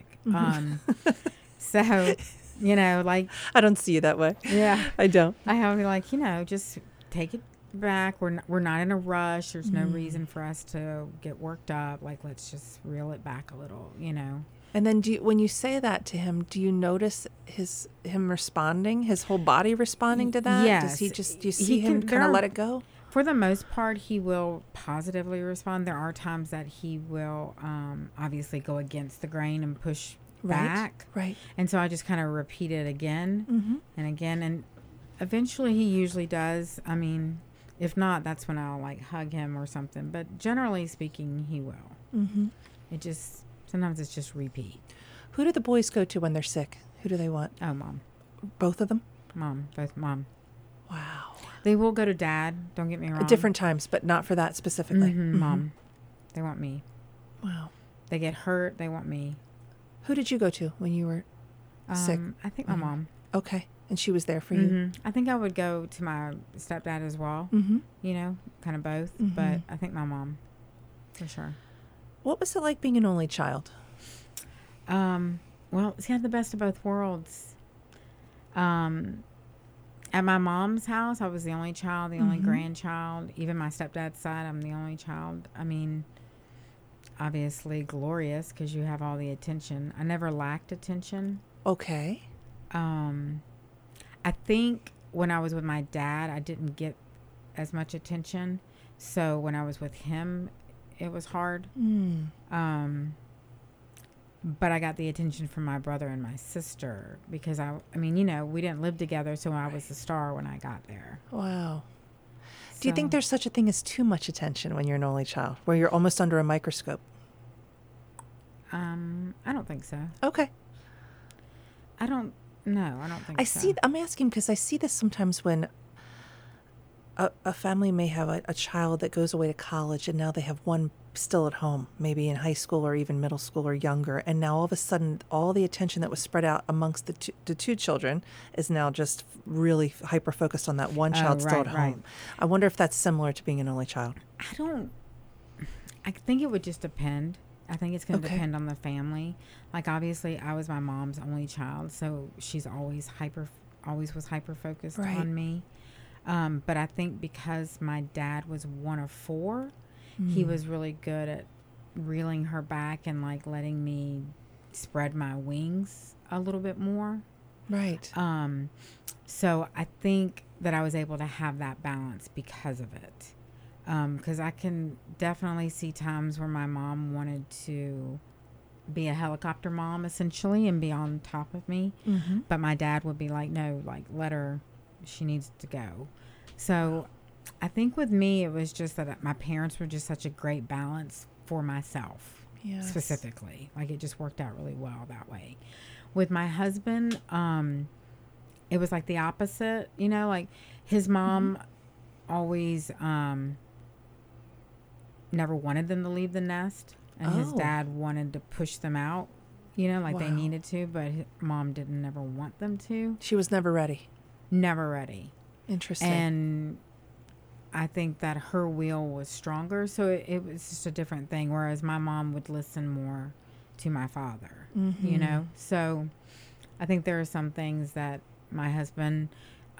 So, you know, like, I don't see you that way. yeah, I don't. I have to be like, you know, just take it back. We're not in a rush. There's no reason for us to get worked up. Like, let's just reel it back a little, you know. And then when you say that to him, do you notice him responding, his whole body responding to that? Yes. Does he just, do you see him kind of let it go? For the most part, he will positively respond. There are times that he will obviously go against the grain and push back. Right. And so I just kind of repeat it again and again. And eventually he usually does. I mean, if not, that's when I'll like hug him or something. But generally speaking, he will. Sometimes it's just repeat. Who do the boys go to when they're sick? Who do they want? Oh, Mom. Both of them? Both Mom. Wow. They will go to Dad, don't get me wrong. At different times, but not for that specifically. Mom. They want me. Wow. They get hurt, they want me. Who did you go to when you were sick? I think my mom. Okay. And she was there for you? I think I would go to my stepdad as well. You know, kind of both. But I think my mom, for sure. What was it like being an only child? Well, see, I had the best of both worlds. At my mom's house, I was the only child, the only grandchild. Even my stepdad's side, I'm the only child. I mean, obviously glorious because you have all the attention. I never lacked attention. Okay. I think when I was with my dad, I didn't get as much attention. So when I was with him, it was hard. But I got the attention from my brother and my sister because I mean, you know, we didn't live together, so I was the star when I got there. Wow. Do you think there's such a thing as too much attention when you're an only child, where you're almost under a microscope? I don't think so. Okay. I don't think so. I'm asking because I see this sometimes when a family may have a child that goes away to college and now they have one still at home, maybe in high school or even middle school or younger, and now all of a sudden all the attention that was spread out amongst the two children is now just really hyper focused on that one child still at home. Right. I wonder if that's similar to being an only child. I think it would just depend. I think it's going to Okay. depend on the family. Like, obviously, I was my mom's only child, so she's always was hyper focused Right. on me. But I think because my dad was one of four, he was really good at reeling her back and like letting me spread my wings a little bit more. Right. So I think that I was able to have that balance because of it. Because I can definitely see times where my mom wanted to be a helicopter mom, essentially, and be on top of me. Mm-hmm. But my dad would be like, no, like, let her, she needs to go. So I think with me, it was just that my parents were just such a great balance for myself, Yes. specifically. Like, it just worked out really well that way. With my husband, it was like the opposite, you know, like his mom always never wanted them to leave the nest, and his Oh. dad wanted to push them out, you know, like they Wow. needed to, but his mom didn't never want them to. She was never ready. Never ready. Interesting. And I think that her will was stronger, so it was just a different thing, whereas my mom would listen more to my father, you know. So I think there are some things that my husband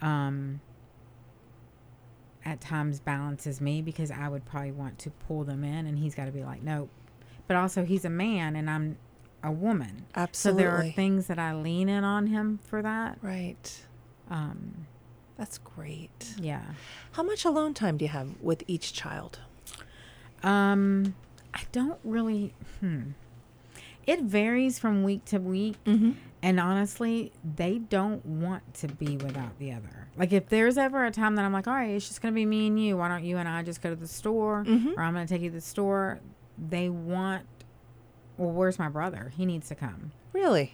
at times balances me, because I would probably want to pull them in, and he's got to be like, nope. But also, he's a man and I'm a woman. Absolutely. So there are things that I lean in on him for that. Right. That's great. Yeah. How much alone time do you have with each child? I don't really. It varies from week to week. Mm-hmm. And honestly, they don't want to be without the other. Like, if there's ever a time that I'm like, all right, it's just going to be me and you. Why don't you and I just go to the store? Or I'm going to take you to the store. They want, well, where's my brother? He needs to come. Really?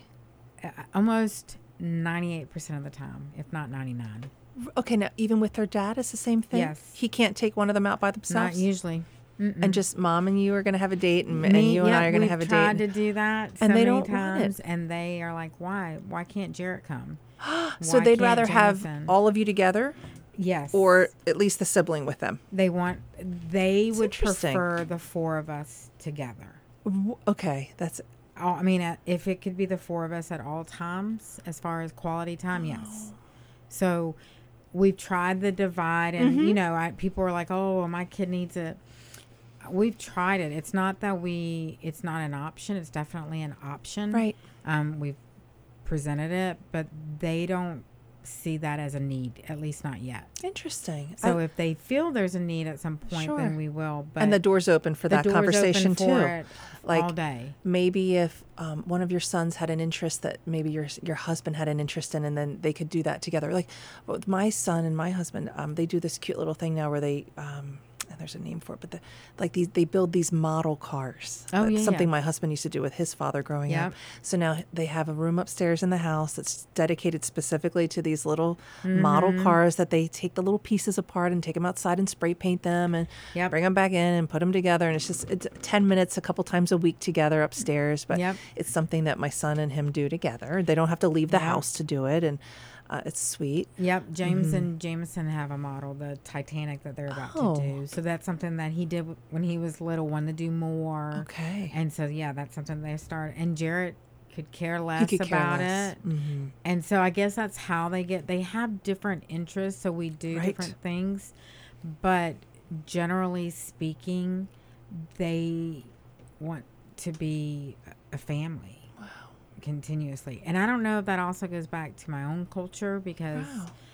Almost 98% of the time, if not 99. Okay, now even with their dad, it's the same thing? Yes. He can't take one of them out by Not themselves? usually. And just mom and you are going to have a date, and you and I are going to have a We've tried date. to do that And so they many don't want times, it. and they are like, why? Why can't Jarrett come? So Why they'd can't rather have Jameson? all of you together, Yes. or at least the sibling with them? They would interesting. prefer the four of us together. Okay, that's... I mean, if it could be the four of us at all times, as far as quality time, yes. So we've tried the divide, and you know, people are like, "Oh, well, my kid needs it." We've tried it. It's not that it's not an option. It's definitely an option. Right. We've presented it, but they don't see that as a need, at least not yet. Interesting. So if they feel there's a need at some point, Sure. then we will. But And the door's open for the that door's conversation open too. for it Like, all day. maybe if one of your sons had an interest that maybe your husband had an interest in, and then they could do that together. Like with my son and my husband, they do this cute little thing now where they and there's a name for it, but they build these model cars. Oh, That's yeah, something yeah. my husband used to do with his father growing Yep. up. So now they have a room upstairs in the house that's dedicated specifically to these little model cars that they take the little pieces apart and take them outside and spray paint them and Yep. bring them back in and put them together. And it's 10 minutes a couple times a week together upstairs. But Yep. it's something that my son and him do together. They don't have to leave the Yep. house to do it. And it's sweet. Yep, James and Jameson have a model, the Titanic, that they're about Oh. to do. So that's something that he did when he was little, wanted to do more. Okay. And so, yeah, that's something they started. And Jarrett could care less He could care about less. it. And so I guess that's how they have different interests. So we do Right. different things. But generally speaking, they want to be a family. Continuously. And I don't know if that also goes back to my own culture, because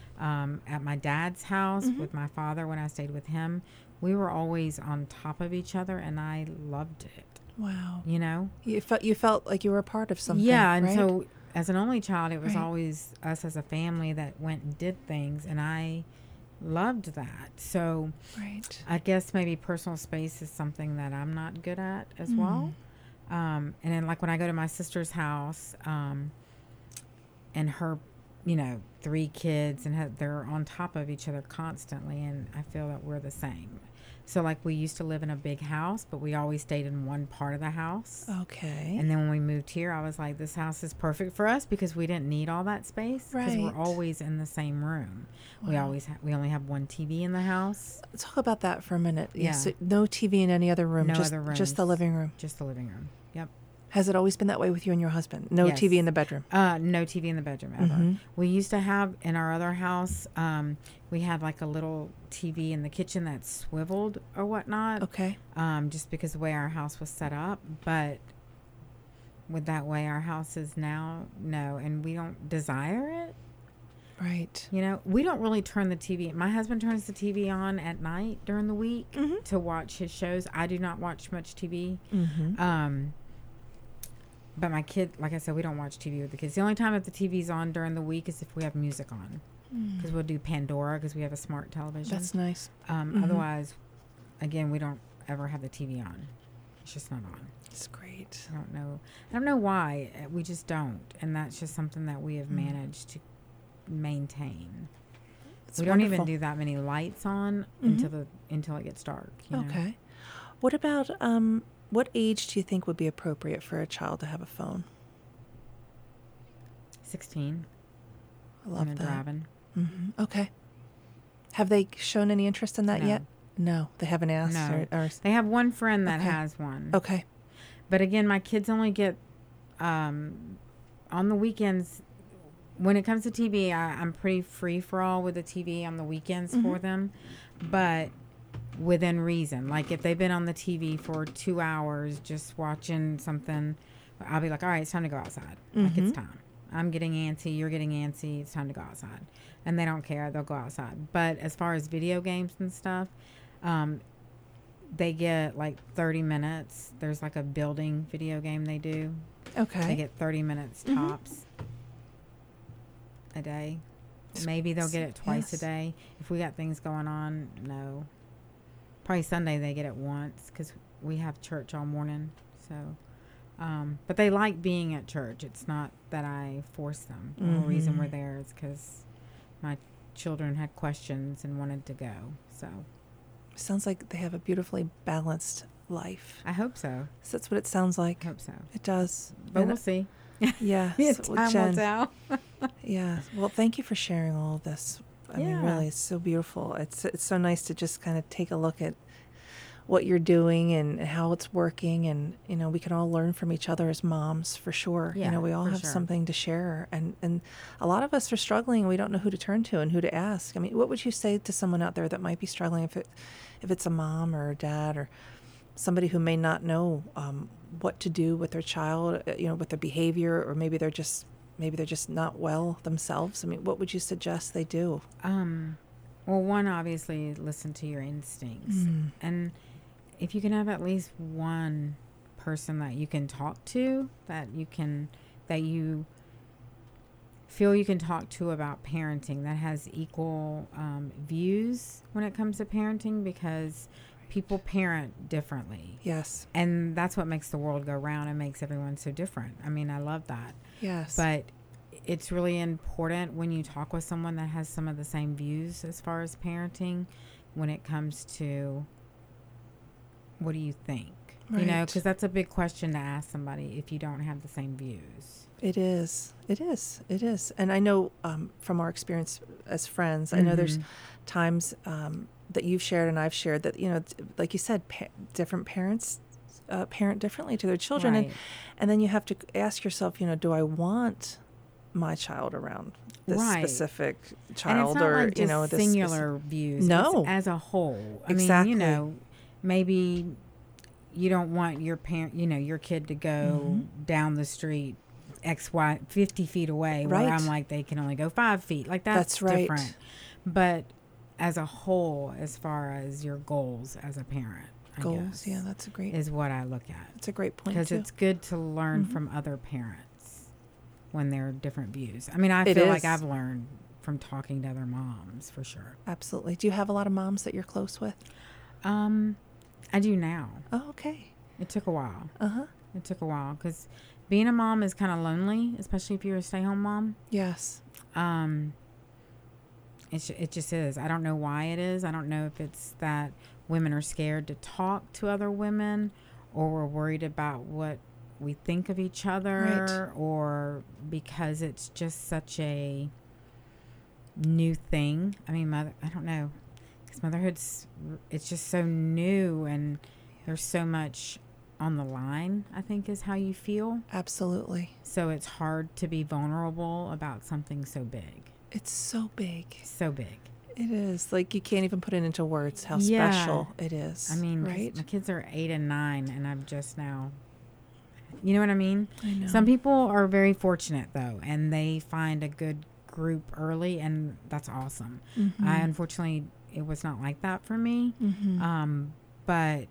at my dad's house with my father, when I stayed with him, we were always on top of each other, and I loved it, Wow. you know? You felt like you were a part of something. Yeah. And right? so as an only child, it was Right. always us as a family that went and did things, and I loved that. So Right. I guess maybe personal space is something that I'm not good at as well. And then, like, when I go to my sister's house, and her, 3 kids and they're on top of each other constantly. And I feel that we're the same. So, like, we used to live in a big house, but we always stayed in one part of the house. Okay. And then when we moved here, I was like, this house is perfect for us because we didn't need all that space. Because Right. we're always in the same room. Wow. We only have one TV in the house. Let's talk about that for a minute. Yeah. Yes. So no TV in any other room. No just, other rooms. just the living room. Just the living room. Yep. Has it always been that way with you and your husband? No Yes. TV in the bedroom. No TV in the bedroom ever. Mm-hmm. We used to have in our other house, we had like a little TV in the kitchen that swiveled or whatnot. Okay. Just because the way our house was set up. But with that way our house is now, no, and we don't desire it. Right. We don't really turn the TV. My husband turns the TV on at night during the week Mm-hmm. to watch his shows. I do not watch much TV. Mm-hmm. But my kid, like I said, we don't watch TV with the kids. The only time that the TV's on during the week is if we have music on. Because we'll do Pandora because we have a smart television. That's nice. Otherwise, again, we don't ever have the TV on. It's just not on. It's great. I don't know why. We just don't. And that's just something that we have managed to maintain. It's We don't wonderful. even do that many lights on until it gets dark. Okay. What about what age do you think would be appropriate for a child to have a phone? 16. I love When they're that. driving. Mm-hmm. Okay. Have they shown any interest in that No. yet? No, they haven't asked. No. Or They have one friend that Okay. has one. okay. But again, my kids only get on the weekends. When it comes to TV, I'm pretty free for all with the TV on the weekends for them, but within reason. Like if they've been on the TV for 2 hours just watching something, I'll be like, all right, it's time to go outside. Like it's time. I'm getting antsy. You're getting antsy. It's time to go outside. And they don't care. They'll go outside. But as far as video games and stuff, they get like 30 minutes. There's like a building video game they do. Okay. They get 30 minutes tops a day. Maybe they'll get it twice a Yes. day. If we got things going on, no. Probably Sunday they get it once because we have church all morning. So, but they like being at church. It's not that I force them. The whole reason we're there is because my children had questions and wanted to go. So Sounds like they have a beautifully balanced life. I hope so. So that's what it sounds like. I hope so. It does. But And we'll see. yeah. Time will tell. Yeah. Well, thank you for sharing all of this. I mean, Yeah. really, it's so beautiful. It's so nice to just kind of take a look at what you're doing and how it's working, and we can all learn from each other as moms for sure. Yeah, We all for have sure. something to share, and a lot of us are struggling and we don't know who to turn to and who to ask. I mean, what would you say to someone out there that might be struggling, if it's a mom or a dad or somebody who may not know what to do with their child, with their behavior, or maybe they're just not well themselves? I mean, what would you suggest they do? Well, one, obviously, listen to your instincts. And if you can have at least one person that you can talk to, that you feel you can talk to about parenting, that has equal views when it comes to parenting, because people parent differently. Yes. And that's what makes the world go round and makes everyone so different. I mean, I love that. Yes. But it's really important when you talk with someone that has some of the same views as far as parenting, when it comes to what do you think? Right. Because that's a big question to ask somebody if you don't have the same views. It is. And I know from our experience as friends, I know there's times that you've shared and I've shared that, like you said, different parents parent differently to their children. Right. And then you have to ask yourself, do I want my child around this Right. specific And child, it's not or like just this singular views. No. It's as a whole. I Exactly. mean, maybe you don't want your parent, your kid to go down the street XY 50 feet away, where Right. I'm like, they can only go 5 feet. Like that's right. different. But as a whole, as far as your goals as a parent, I goals. guess, Yeah, that's a great. is what I look at. It's a great point Because too. it's good to learn from other parents when they're different views. I mean, I It feel is. like I've learned from talking to other moms for sure. Absolutely. Do you have a lot of moms that you're close with? I do now. Oh, okay. It took a while. Uh-huh. It took a while because being a mom is kind of lonely, especially if you're a stay-home mom. Yes. It just is. I don't know why it is. I don't know if it's that women are scared to talk to other women, or we're worried about what we think of each other, or because it's just such a new thing. I mean, I don't know, because it's just so new, and there's so much on the line, I think, is how you feel. Absolutely. So it's hard to be vulnerable about something so big. It's so big. So big. It is. Like, you can't even put it into words how special it is. I mean, right? My kids are 8 and 9, and I'm just now, you know what I mean? I know. Some people are very fortunate, though, and they find a good group early, and that's awesome. Mm-hmm. Unfortunately, it was not like that for me. Mm-hmm. But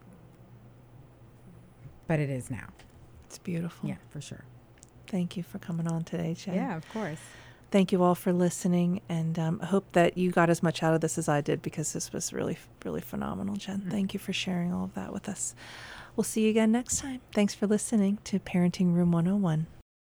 it is now. It's beautiful. Yeah, for sure. Thank you for coming on today, Jen. Yeah, of course. Thank you all for listening, and I hope that you got as much out of this as I did, because this was really, really phenomenal, Jen. Mm-hmm. Thank you for sharing all of that with us. We'll see you again next time. Thanks for listening to Parenting Room 101.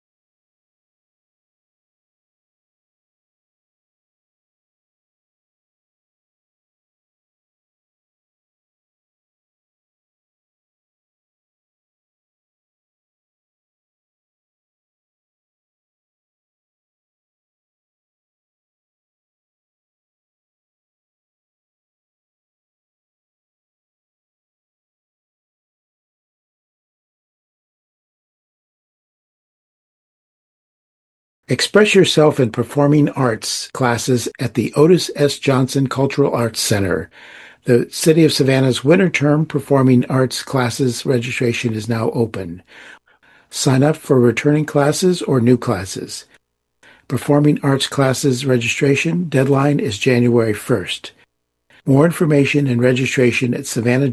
Express yourself in performing arts classes at the Otis S. Johnson Cultural Arts Center. The City of Savannah's winter term performing arts classes registration is now open. Sign up for returning classes or new classes. Performing arts classes registration deadline is January 1st. More information and registration at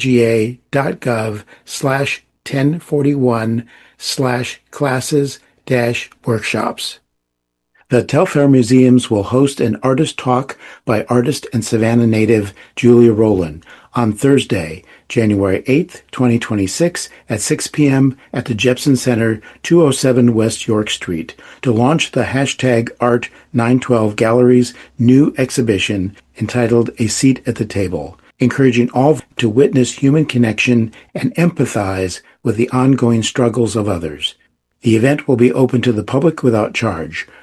savannahga.gov/1041/classes-workshops. The Telfair Museums will host an artist talk by artist and Savannah native Julia Rowland on Thursday, January 8th, 2026 at 6 p.m. at the Jepson Center, 207 West York Street, to launch the #Art912 Gallery's new exhibition entitled A Seat at the Table, encouraging all to witness human connection and empathize with the ongoing struggles of others. The event will be open to the public without charge.